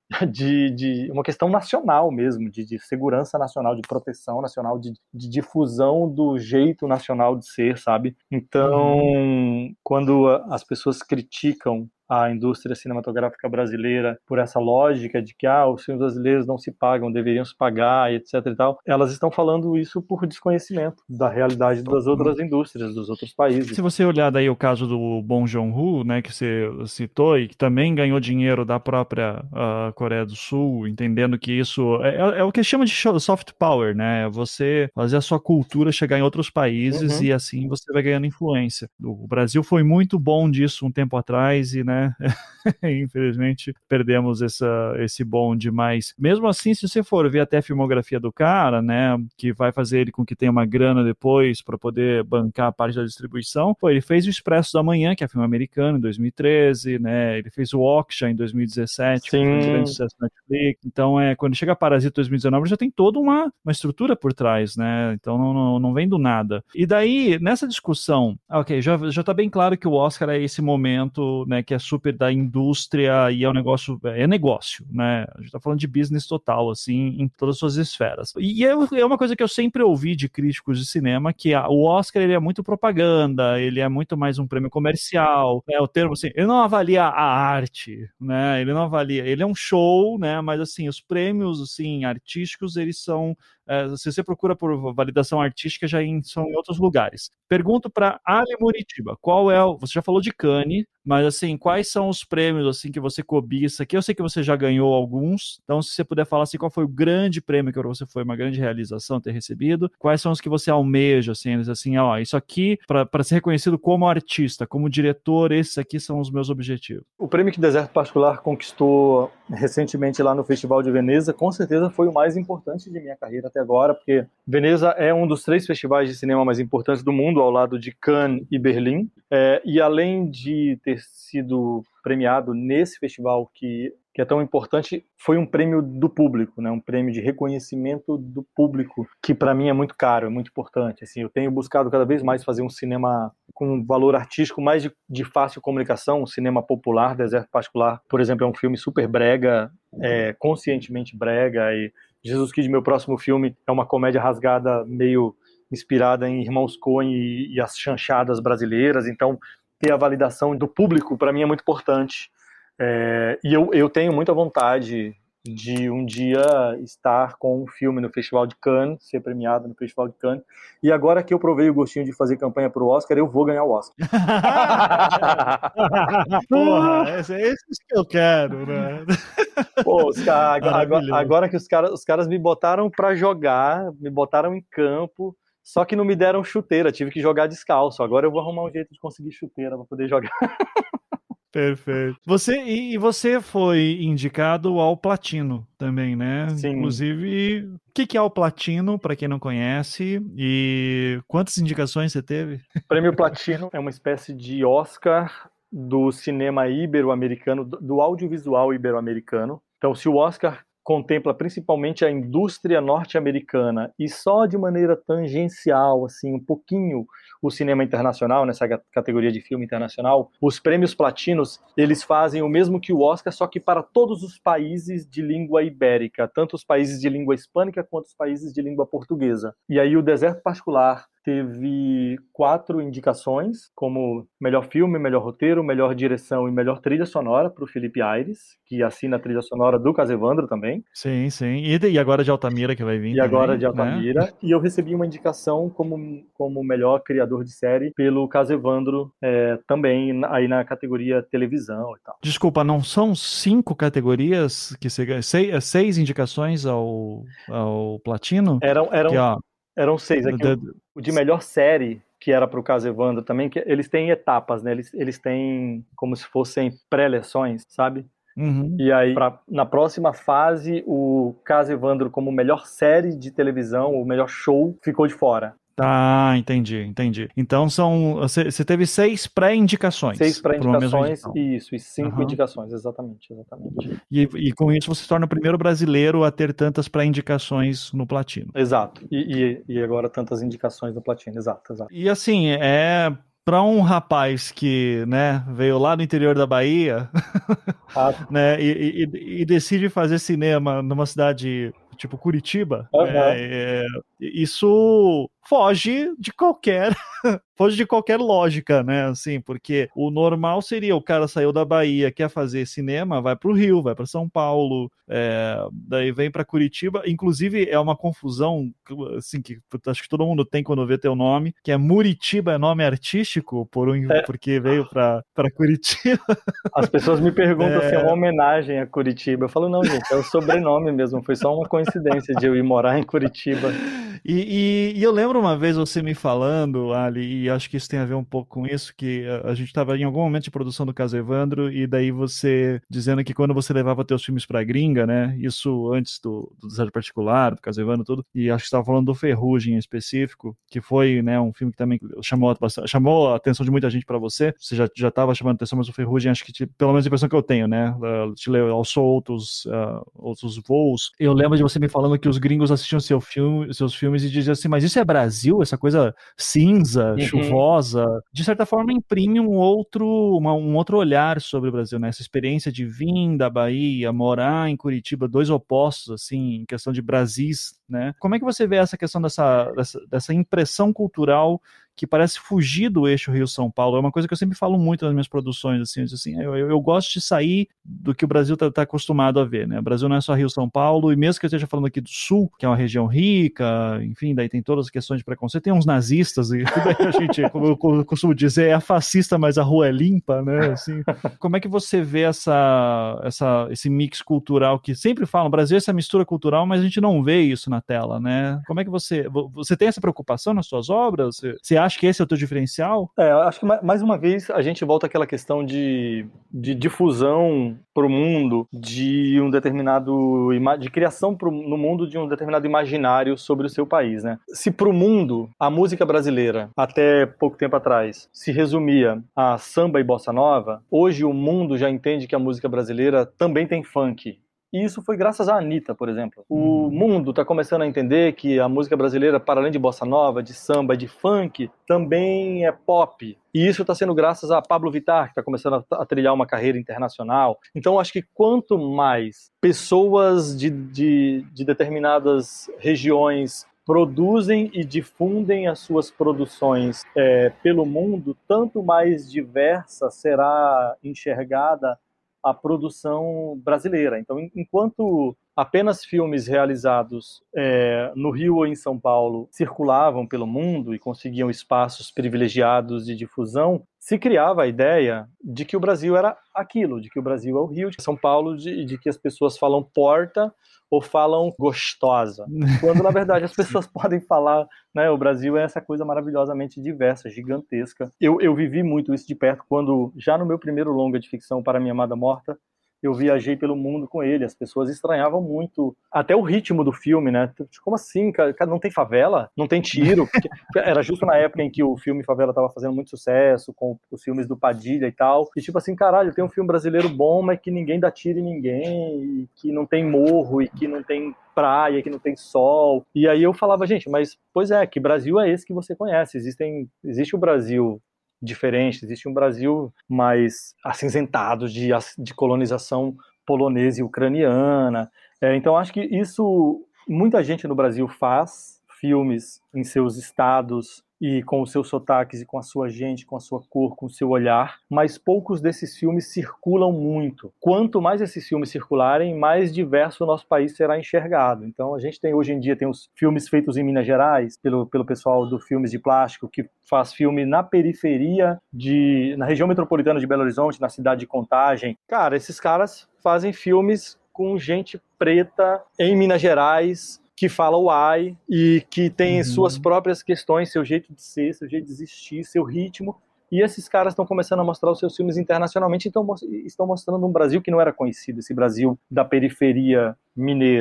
de, de uma questão nacional mesmo, de, de segurança nacional, de proteção nacional, de, de difusão do jeito nacional de ser, sabe? Então, uhum. quando as pessoas criticam a indústria cinematográfica brasileira por essa lógica de que ah, os filmes brasileiros não se pagam, deveriam se pagar, etc e tal, elas estão falando isso por desconhecimento da realidade das outras indústrias, dos outros países. Se você olhar daí o caso do Bong Joon-ho, né, que você citou, e que também ganhou dinheiro da própria uh, Coreia do Sul, entendendo que isso é, é o que chama de soft power, né, você fazer a sua cultura chegar em outros países, uhum. e assim você vai ganhando influência. O Brasil foi muito bom disso um tempo atrás e, né, infelizmente perdemos essa, esse bonde, mas mesmo assim, se você for ver até a filmografia do cara, né, que vai fazer ele com que tenha uma grana depois para poder bancar a parte da distribuição, pô, ele fez o Expresso da Manhã, que é filme americano, em dois mil e treze, né, ele fez o Okja em dois mil e dezessete, que foi um grande sucesso na Netflix. Então, é, quando chega Parasita dois mil e dezenove, já tem toda uma, uma estrutura por trás, né, então não, não, não vem do nada. E daí, nessa discussão, ok, já, já tá bem claro que o Oscar é esse momento, né, que é super da indústria e é um negócio, é negócio, né? A gente tá falando de business total, assim, em todas as suas esferas. E é, é uma coisa que eu sempre ouvi de críticos de cinema, que a, o Oscar, ele é muito propaganda, ele é muito mais um prêmio comercial, né? O termo, assim, ele não avalia a arte, né? Ele não avalia, ele é um show, né? Mas, assim, os prêmios, assim, artísticos, eles são, é, se você procura por validação artística, já em, são em outros lugares. Pergunto para Ali Muritiba, qual é o, você já falou de Cannes, mas assim, quais são os prêmios assim que você cobiça? Que eu sei que você já ganhou alguns, então se você puder falar assim, qual foi o grande prêmio que você foi uma grande realização ter recebido? Quais são os que você almeja, assim, eles assim, ó, isso aqui para ser reconhecido como artista, como diretor, esses aqui são os meus objetivos. O prêmio que Deserto Particular conquistou recentemente lá no Festival de Veneza, com certeza foi o mais importante de minha carreira até agora, porque Veneza é um dos três festivais de cinema mais importantes do mundo, ao lado de Cannes e Berlim, é, e além de ter sido premiado nesse festival que, que é tão importante, foi um prêmio do público, né? Um prêmio de reconhecimento do público, que para mim é muito caro, é muito importante. Assim, eu tenho buscado cada vez mais fazer um cinema com um valor artístico mais de, de fácil comunicação, um cinema popular. Deserto Particular, por exemplo, é um filme super brega, é, conscientemente brega, e Jesus Kid, meu próximo filme, é uma comédia rasgada meio inspirada em Irmãos Coen e, e as chanchadas brasileiras, então ter a validação do público para mim é muito importante, é, e eu, eu tenho muita vontade de um dia estar com um filme no Festival de Cannes, ser premiado no Festival de Cannes, e agora que eu provei o gostinho de fazer campanha pro Oscar, eu vou ganhar o Oscar. Porra, esse é esse que eu quero, né? Pô, os cara, agora, agora que os caras, os caras me botaram pra jogar, me botaram em campo, só que não me deram chuteira, tive que jogar descalço. Agora eu vou arrumar um jeito de conseguir chuteira pra poder jogar. Perfeito. Você, e você foi indicado ao Platino também, né? Sim. Inclusive, o que, que é o Platino, para quem não conhece, e quantas indicações você teve? Prêmio Platino é uma espécie de Oscar do cinema ibero-americano, do audiovisual ibero-americano. Então, se o Oscar contempla principalmente a indústria norte-americana e só de maneira tangencial, assim, um pouquinho o cinema internacional, nessa categoria de filme internacional, os prêmios platinos, eles fazem o mesmo que o Oscar, só que para todos os países de língua ibérica, tanto os países de língua hispânica quanto os países de língua portuguesa. E aí o Deserto Particular teve quatro indicações, como melhor filme, melhor roteiro, melhor direção e melhor trilha sonora para o Felipe Aires, que assina a trilha sonora do Casevandro também. Sim, sim. E, e agora de Altamira que vai vir. E também, agora de Altamira. Né? E eu recebi uma indicação como, como melhor criador de série pelo Casevandro, é, também aí na categoria televisão e tal. Desculpa, não são cinco categorias que você seis, seis indicações ao, ao Platino? Eram, eram, que, ó, eram seis. Aqui, the, o, o de melhor série, que era para o Casevandro também, que eles têm etapas, né? Eles, eles têm como se fossem pré-eleções, sabe? Uhum. E aí, pra, na próxima fase, o Casevandro, como melhor série de televisão, o melhor show, ficou de fora. Tá, entendi, entendi. Então são. Você teve seis pré-indicações. Seis pré-indicações, isso, e cinco uhum. indicações, exatamente, exatamente. E, e com isso você se torna o primeiro brasileiro a ter tantas pré-indicações no Platino. Exato. E, e, e agora tantas indicações no Platino, exato, exato. E assim, é. para um rapaz que, né, veio lá do interior da Bahia, ah. né, e, e, e decide fazer cinema numa cidade tipo Curitiba, uhum. né, é, isso foge de qualquer foge de qualquer lógica, né, assim, porque o normal seria o cara saiu da Bahia, quer fazer cinema, vai pro Rio, vai para São Paulo, é, daí vem para Curitiba, inclusive é uma confusão, assim, que acho que todo mundo tem quando vê teu nome, que é Muritiba, é nome artístico, por um, é. porque veio para Curitiba. As pessoas me perguntam é. se é uma homenagem a Curitiba, eu falo, não, gente, é o sobrenome mesmo, foi só uma coincidência de eu ir morar em Curitiba. E, e, e eu lembro uma vez você me falando, Ali, e acho que isso tem a ver um pouco com isso, que a, a gente estava em algum momento de produção do Caso Evandro, e daí você dizendo que quando você levava teus filmes pra gringa, né, isso antes do, do Desejo Particular, do Caso Evandro, tudo, e acho que você estava falando do Ferrugem em específico, que foi, né, um filme que também chamou, chamou a atenção de muita gente pra você, você já, já tava chamando atenção, mas o Ferrugem, acho que, te, pelo menos a impressão que eu tenho, né, te leu aos outros, uh, outros voos, eu lembro de você me falando que os gringos assistiam seu filme, seus filmes e diziam assim, mas isso é Brasil? Essa coisa cinza, uhum. chuvosa, de certa forma imprime um outro, uma, um outro olhar sobre o Brasil, né? Essa experiência de vir da Bahia, morar em Curitiba, dois opostos, assim, em questão de Brasis, né? Como é que você vê essa questão dessa, dessa, dessa impressão cultural que parece fugir do eixo Rio-São Paulo? É uma coisa que eu sempre falo muito nas minhas produções, assim, assim eu, eu, eu gosto de sair do que o Brasil está tá acostumado a ver, né? O Brasil não é só Rio-São Paulo, e mesmo que eu esteja falando aqui do Sul, que é uma região rica, enfim, daí tem todas as questões de preconceito, tem uns nazistas, e daí a gente, como eu costumo dizer, é fascista, mas a rua é limpa, né? Assim, como é que você vê essa, essa, esse mix cultural que sempre falam, o Brasil é essa mistura cultural, mas a gente não vê isso na tela, né? Como é que você, você tem essa preocupação nas suas obras? Você, você acha que esse é o teu diferencial? É, acho que mais uma vez a gente volta àquela questão de, de difusão para o mundo de um determinado, de criação pro, no mundo de um determinado imaginário sobre o seu país, né? Se para o mundo a música brasileira até pouco tempo atrás se resumia a samba e bossa nova, hoje o mundo já entende que a música brasileira também tem funk. E isso foi graças à Anitta, por exemplo. O hum. mundo está começando a entender que a música brasileira, para além de bossa nova, de samba, de funk, também é pop. E isso está sendo graças a Pablo Vittar, que está começando a, a trilhar uma carreira internacional. Então, acho que quanto mais pessoas de, de, de determinadas regiões produzem e difundem as suas produções é, pelo mundo, tanto mais diversa será enxergada a produção brasileira. Então, enquanto apenas filmes realizados é, no Rio ou em São Paulo circulavam pelo mundo e conseguiam espaços privilegiados de difusão, se criava a ideia de que o Brasil era aquilo, de que o Brasil é o Rio, de São Paulo, de, de que as pessoas falam porta ou falam gostosa, quando na verdade as pessoas podem falar, né, o Brasil é essa coisa maravilhosamente diversa, gigantesca. Eu, eu vivi muito isso de perto quando, já no meu primeiro longa de ficção, Para Minha Amada Morta, eu viajei pelo mundo com ele, as pessoas estranhavam muito, até o ritmo do filme, né? Como assim, cara? Não tem favela? Não tem tiro? Porque era justo na época em que o filme Favela estava fazendo muito sucesso, com os filmes do Padilha e tal, e tipo assim, caralho, tem um filme brasileiro bom, mas que ninguém dá tiro em ninguém, e que não tem morro, e que não tem praia, que não tem sol. E aí eu falava, gente, mas, pois é, que Brasil é esse que você conhece? Existem, existe o Brasil diferente, existe um Brasil mais acinzentado de, de colonização polonesa e ucraniana. É, então acho que isso muita gente no Brasil faz filmes em seus estados e com os seus sotaques e com a sua gente, com a sua cor, com o seu olhar, mas poucos desses filmes circulam muito. Quanto mais esses filmes circularem, mais diverso o nosso país será enxergado. Então a gente tem hoje em dia tem os filmes feitos em Minas Gerais, pelo, pelo pessoal do Filmes de Plástico, que faz filme na periferia, de, na região metropolitana de Belo Horizonte, na cidade de Contagem. Cara, esses caras fazem filmes com gente preta em Minas Gerais, que fala uai e que tem uhum. suas próprias questões, seu jeito de ser, seu jeito de existir, seu ritmo. E esses caras estão começando a mostrar os seus filmes internacionalmente e estão mostrando um Brasil que não era conhecido, esse Brasil da periferia mineira.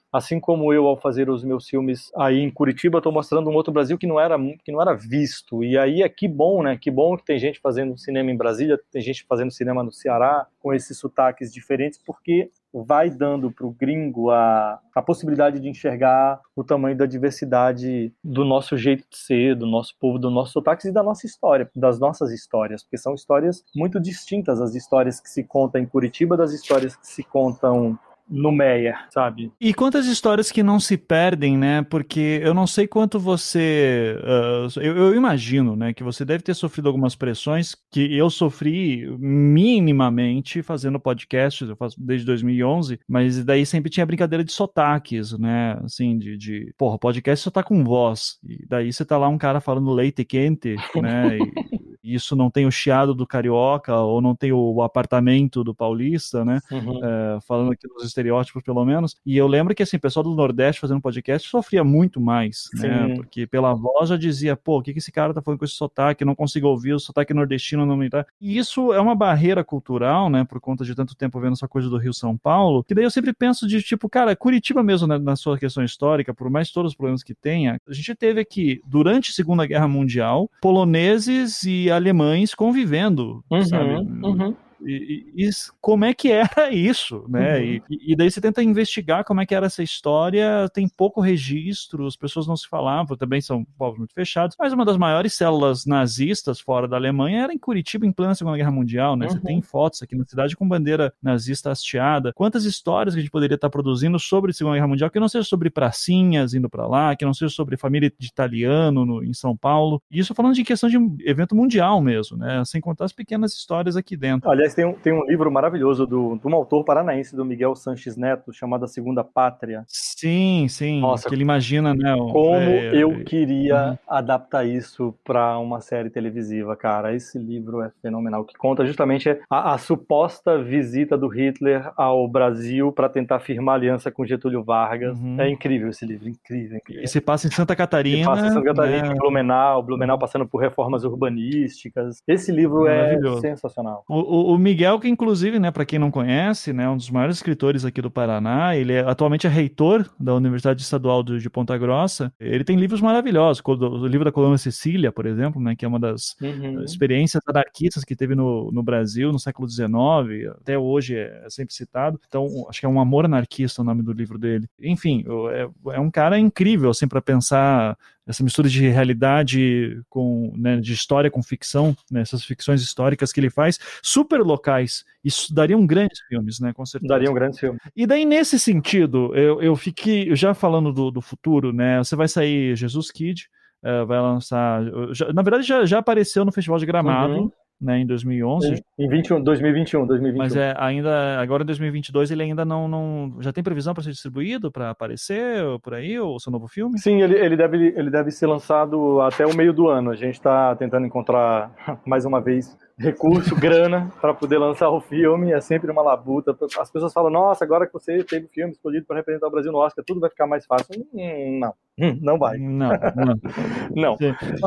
assim como eu, ao fazer os meus filmes aí em Curitiba, estou mostrando um outro Brasil que não era, que não era visto. E aí é que bom, né? Que bom que tem gente fazendo cinema em Brasília, tem gente fazendo cinema no Ceará, com esses sotaques diferentes, porque vai dando para o gringo a, a possibilidade de enxergar o tamanho da diversidade do nosso jeito de ser, do nosso povo, dos nossos sotaques e da nossa história, das nossas histórias, porque são histórias muito distintas, as histórias que se contam em Curitiba das histórias que se contam no Meyer, sabe? E quantas histórias que não se perdem, né? Porque eu não sei quanto você... Uh, eu, eu imagino, né, que você deve ter sofrido algumas pressões que eu sofri minimamente fazendo podcasts, eu faço desde dois mil e onze, mas daí sempre tinha brincadeira de sotaques, né? Assim, de... de porra, podcast só tá com voz. E daí você tá lá um cara falando leite quente, né? E... isso não tem o chiado do carioca, ou não tem o apartamento do paulista, né? Uhum. É, falando aqui dos estereótipos, pelo menos. E eu lembro que, assim, o pessoal do Nordeste fazendo podcast sofria muito mais, né? Sim. Porque pela voz já dizia, pô, o que, que esse cara tá falando com esse sotaque? Eu não consigo ouvir, o sotaque nordestino não me dá. E isso é uma barreira cultural, né? Por conta de tanto tempo vendo essa coisa do Rio-São Paulo, que daí eu sempre penso de, tipo, cara, Curitiba mesmo, né, na sua questão histórica, por mais todos os problemas que tenha, a gente teve aqui, durante a Segunda Guerra Mundial, poloneses e alemães convivendo, Uhum, sabe? uhum. E, e, e como é que era isso, né? Uhum. E, e daí você tenta investigar como é que era essa história, tem pouco registro, as pessoas não se falavam, também são povos muito fechados, mas uma das maiores células nazistas fora da Alemanha era em Curitiba, em plena Segunda Guerra Mundial, né? Uhum. Você tem fotos aqui na cidade com bandeira nazista hasteada. Quantas histórias que a gente poderia estar produzindo sobre a Segunda Guerra Mundial, que não seja sobre pracinhas indo pra lá, que não seja sobre família de italiano no, em São Paulo. E isso falando de questão de evento mundial mesmo, né? Sem contar as pequenas histórias aqui dentro. Aliás, tem um, tem um livro maravilhoso do, de um autor paranaense, do Miguel Sanches Neto, chamado A Segunda Pátria. Sim, sim. Nossa, que ele imagina, né? O, como é, eu é, queria uhum. adaptar isso para uma série televisiva, cara. Esse livro é fenomenal, que conta justamente a, a suposta visita do Hitler ao Brasil para tentar firmar aliança com Getúlio Vargas. Uhum. É incrível esse livro, incrível. incrível. E se passa em Santa Catarina. Se passa em Santa Catarina, né? Blumenau, Blumenau passando por reformas urbanísticas. Esse livro é sensacional. O, o, o Miguel, que inclusive, né, para quem não conhece, né, um dos maiores escritores aqui do Paraná, ele é, atualmente é reitor da Universidade Estadual de, de Ponta Grossa. Ele tem livros maravilhosos, o livro da Colônia Cecília, por exemplo, né, que é uma das uhum. experiências anarquistas que teve no, no Brasil no século dezenove, até hoje é sempre citado. Então, acho que é Um Amor Anarquista o nome do livro dele. Enfim, é, é um cara incrível, assim, para pensar essa mistura de realidade com, né, de história com ficção, né, essas ficções históricas que ele faz, super locais. Isso dariam grandes filmes, né, com certeza. Dariam grandes filmes. E daí, nesse sentido, eu, eu fiquei, já falando do, do futuro, né, você vai sair Jesus Kid, uh, vai lançar, já, na verdade já, já apareceu no Festival de Gramado, uhum. né, em dois mil e onze. Em vinte e um, dois mil e vinte e um, dois mil e vinte e um. Mas é, ainda, agora em dois mil e vinte e dois ele ainda não, não já tem previsão para ser distribuído, para aparecer ou por aí, ou o seu novo filme? Sim, ele, ele, deve, ele deve ser lançado até o meio do ano. A gente está tentando encontrar, mais uma vez, recurso, grana, para poder lançar o filme. É sempre uma labuta. As pessoas falam, nossa, agora que você teve o filme escolhido para representar o Brasil no Oscar, tudo vai ficar mais fácil. Hum, não, hum, não vai. Não, não. não.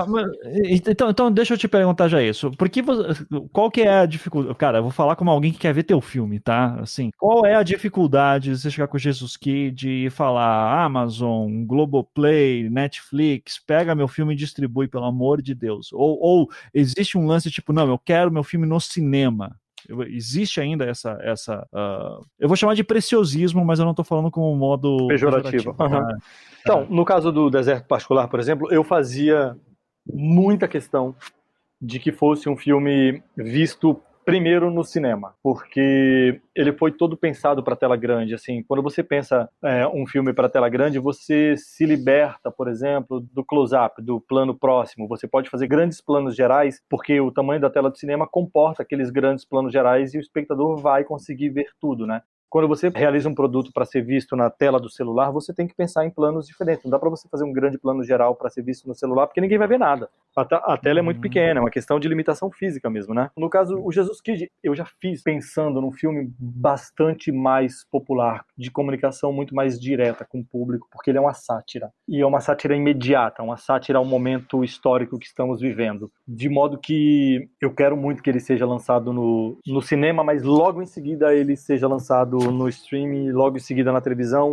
Então, então, deixa eu te perguntar já isso. Por que você, qual que é a dificuldade? Cara, eu vou falar como alguém que quer ver teu filme, tá? Assim, qual é a dificuldade de você chegar com o Jesus Kid e falar Amazon, Globoplay, Netflix, pega meu filme e distribui, pelo amor de Deus? Ou, ou existe um lance tipo, não, eu quero meu filme no cinema. Existe ainda essa, essa uh, eu vou chamar de preciosismo, mas eu não tô falando como um modo pejorativo. pejorativo tá? Uhum. Então, no caso do Deserto Particular, por exemplo, eu fazia muita questão de que fosse um filme visto primeiro no cinema, porque ele foi todo pensado para tela grande. Assim, quando você pensa é, um filme para tela grande, você se liberta, por exemplo, do close-up, do plano próximo. Você pode fazer grandes planos gerais, porque o tamanho da tela do cinema comporta aqueles grandes planos gerais e o espectador vai conseguir ver tudo, né? Quando você realiza um produto para ser visto na tela do celular, você tem que pensar em planos diferentes. Não dá para você fazer um grande plano geral para ser visto no celular, porque ninguém vai ver nada. A, a tela é muito pequena, é uma questão de limitação física mesmo, né? No caso, o Jesus Kid, eu já fiz pensando num filme bastante mais popular, de comunicação muito mais direta com o público, porque ele é uma sátira. E é uma sátira imediata, uma sátira ao momento histórico que estamos vivendo. De modo que eu quero muito que ele seja lançado no, no cinema, mas logo em seguida ele seja lançado no streaming, logo em seguida na televisão.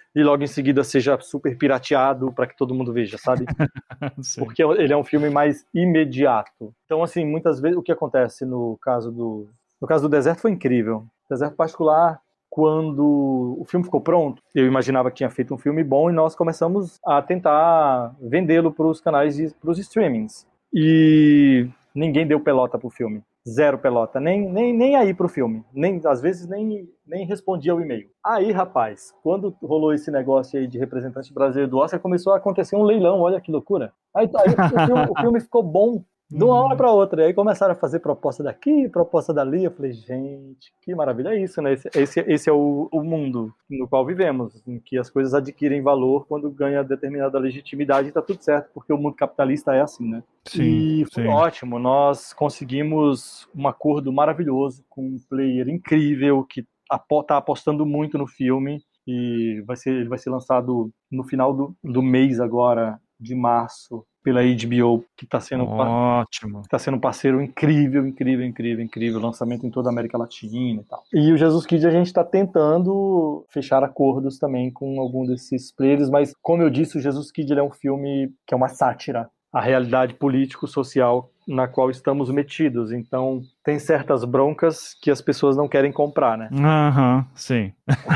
e logo em seguida seja super pirateado para que todo mundo veja, sabe? Porque ele é um filme mais imediato. Então, assim, muitas vezes o que acontece no caso do... No caso do Deserto foi incrível. Deserto Particular, quando o filme ficou pronto, eu imaginava que tinha feito um filme bom e nós começamos a tentar vendê-lo para os canais, para os streamings. E ninguém deu pelota pro filme. Zero pelota, nem, nem, nem aí pro filme. Nem, às vezes nem, nem respondia o e-mail. Aí, rapaz, quando rolou esse negócio aí de representante brasileiro do Oscar, começou a acontecer um leilão, olha que loucura. Aí, aí o, filme, o filme ficou bom de uma hora para outra. Aí começaram a fazer proposta daqui, proposta dali. Eu falei, gente, que maravilha é isso, né? Esse, esse, esse é o, o mundo no qual vivemos, em que as coisas adquirem valor quando ganha determinada legitimidade e tá tudo certo, porque o mundo capitalista é assim, né? Sim, e foi sim. ótimo. Nós conseguimos um acordo maravilhoso com um player incrível que tá apostando muito no filme e vai ser, ele vai ser lançado no final do, do mês agora, de março, pela H B O, que está sendo, Ótimo. tá sendo um parceiro incrível, incrível, incrível, incrível, lançamento em toda a América Latina e tal. E o Jesus Kid a gente está tentando fechar acordos também com algum desses players, mas como eu disse, o Jesus Kid ele é um filme que é uma sátira à realidade político-social na qual estamos metidos, então tem certas broncas que as pessoas não querem comprar, né? Aham, uhum, sim.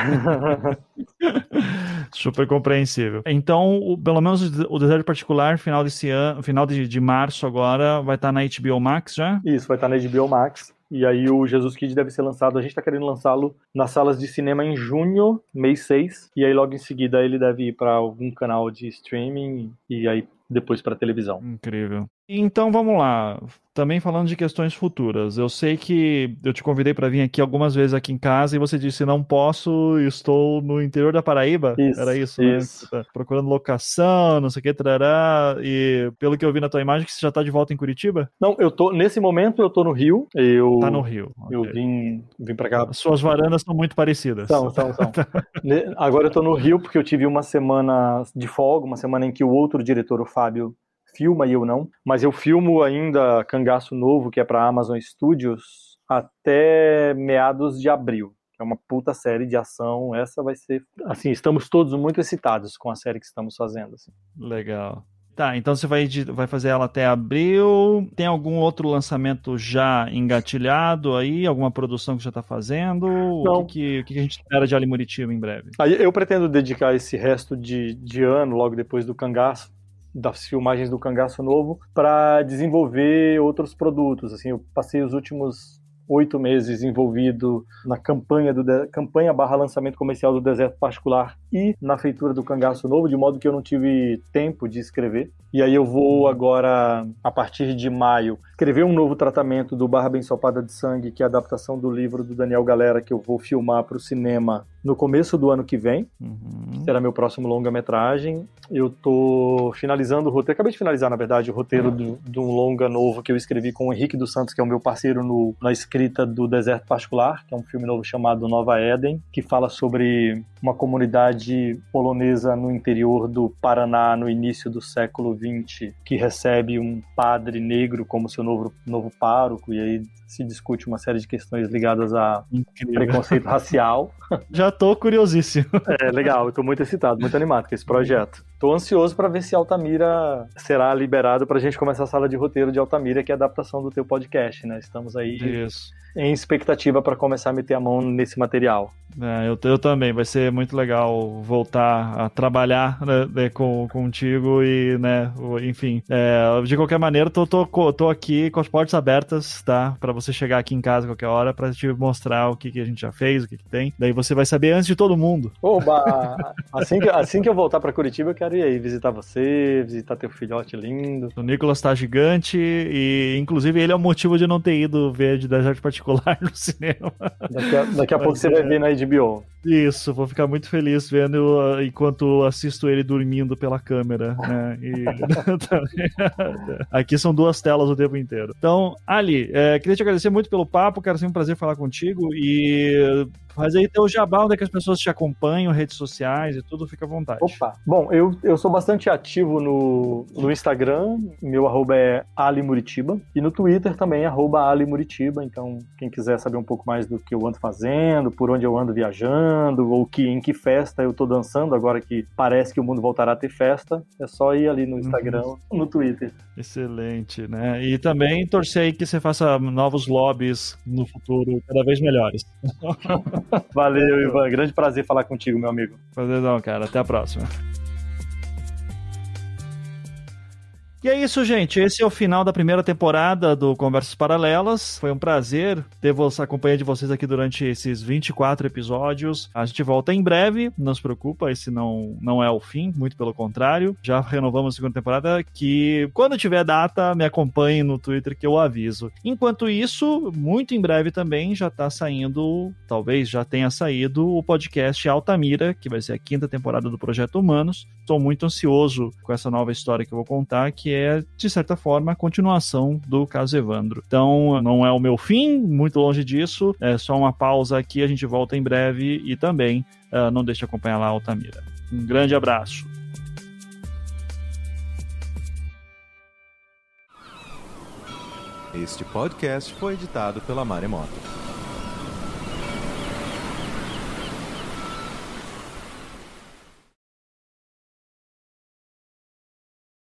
Super compreensível. Então, o, pelo menos o Deserto Particular, final desse ano, final de, de março agora, vai estar na H B O Max já? Isso, vai estar na H B O Max. E aí o Jesus Kid deve ser lançado, a gente está querendo lançá-lo nas salas de cinema em junho, mês seis, e aí logo em seguida ele deve ir para algum canal de streaming e aí depois para televisão. Incrível. Então vamos lá, também falando de questões futuras, eu sei que eu te convidei para vir aqui algumas vezes aqui em casa e você disse não posso, estou no interior da Paraíba, isso, era isso, isso. né? Tá procurando locação, não sei o que, trará, e pelo que eu vi na tua imagem que você já tá de volta em Curitiba? Não, eu tô, nesse momento eu tô no Rio, eu... Tá no Rio. Eu okay. vim, vim para cá. As suas varandas são muito parecidas. São, são, são. Agora eu tô no Rio porque eu tive uma semana de folga, uma semana em que o outro diretor, o Fábio, filma e eu não, mas eu filmo ainda Cangaço Novo, que é para Amazon Studios, até meados de abril. É uma puta série de ação, essa vai ser... Assim, estamos todos muito excitados com a série que estamos fazendo. Assim. Legal. Tá, então você vai, vai fazer ela até abril. Tem algum outro lançamento já engatilhado aí? Alguma produção que já está fazendo? Não. O que, que, que a gente espera de Ali Muritiba em breve? Aí eu pretendo dedicar esse resto de, de ano, logo depois do Cangaço, das filmagens do Cangaço Novo, para desenvolver outros produtos. Assim, eu passei os últimos oito meses envolvido na campanha do de... campanha barra lançamento comercial do Deserto Particular e na feitura do Cangaço Novo, de modo que eu não tive tempo de escrever. E aí eu vou agora, a partir de maio, escrever um novo tratamento do Barra Bem Ensopada de Sangue, que é a adaptação do livro do Daniel Galera, que eu vou filmar para o cinema no começo do ano que vem. Uhum. Será meu próximo longa-metragem. Eu tô finalizando o roteiro, acabei de finalizar, na verdade, o roteiro do, de um longa novo que eu escrevi com o Henrique dos Santos, que é o meu parceiro no, na escrita do Deserto Particular, que é um filme novo chamado Nova Éden, que fala sobre uma comunidade polonesa no interior do Paraná, no início do século vinte, que recebe um padre negro como seu novo, novo pároco, e aí se discute uma série de questões ligadas a Incrível. Preconceito racial. Já tô curiosíssimo. É, legal, eu tô muito excitado, muito animado com esse projeto. Tô ansioso para ver se Altamira será liberado pra gente começar a sala de roteiro de Altamira, que é a adaptação do teu podcast, né? Estamos aí Isso. em expectativa para começar a meter a mão nesse material. É, eu, eu também, vai ser muito legal voltar a trabalhar, né, com, contigo e, né, enfim, é, de qualquer maneira, tô, tô, tô aqui com as portas abertas, tá, pra você chegar aqui em casa a qualquer hora, pra te mostrar o que, que a gente já fez, o que, que tem, daí você vai saber antes de todo mundo. Oba! Assim que, assim que eu voltar pra Curitiba, eu quero ir aí visitar você, visitar teu filhote lindo. O Nicolas tá gigante e, inclusive, ele é o motivo de eu não ter ido ver de Deserto Particular no cinema. Daqui a, daqui a pouco você vai ver na H B O. Isso, vou ficar muito feliz vendo uh, enquanto assisto ele dormindo pela câmera, né? E... Aqui são duas telas o tempo inteiro. Então, Ali, é, queria te agradecer muito pelo papo, cara, sempre um prazer falar contigo e faz aí teu jabá, onde é que as pessoas te acompanham, redes sociais e tudo, fica à vontade. Opa! Bom, eu, eu sou bastante ativo no, no Instagram, meu arroba é Ali Muritiba, e no Twitter também, arroba Ali Muritiba, então quem quiser saber um pouco mais do que eu ando fazendo, por onde eu ando viajando, dançando, ou que, em que festa eu tô dançando, agora que parece que o mundo voltará a ter festa. É só ir ali no Instagram, uhum. no Twitter. Excelente, né? E também torcer aí que você faça novos lobbies no futuro cada vez melhores. Valeu, Ivan. Grande prazer falar contigo, meu amigo. Prazerzão, cara. Até a próxima. E é isso, gente. Esse é o final da primeira temporada do Conversas Paralelas. Foi um prazer ter a companhia de vocês aqui durante esses vinte e quatro episódios. A gente volta em breve, não se preocupa, esse não, não é o fim, muito pelo contrário. Já renovamos a segunda temporada, que quando tiver data, me acompanhe no Twitter que eu aviso. Enquanto isso, muito em breve também já tá saindo, talvez já tenha saído, o podcast Altamira, que vai ser a quinta temporada do Projeto Humanos. Estou muito ansioso com essa nova história que eu vou contar, que é, de certa forma, a continuação do caso Evandro. Então, não é o meu fim, muito longe disso, é só uma pausa aqui, a gente volta em breve e também uh, não deixe de acompanhar lá a Altamira. Um grande abraço. Este podcast foi editado pela Maremoto.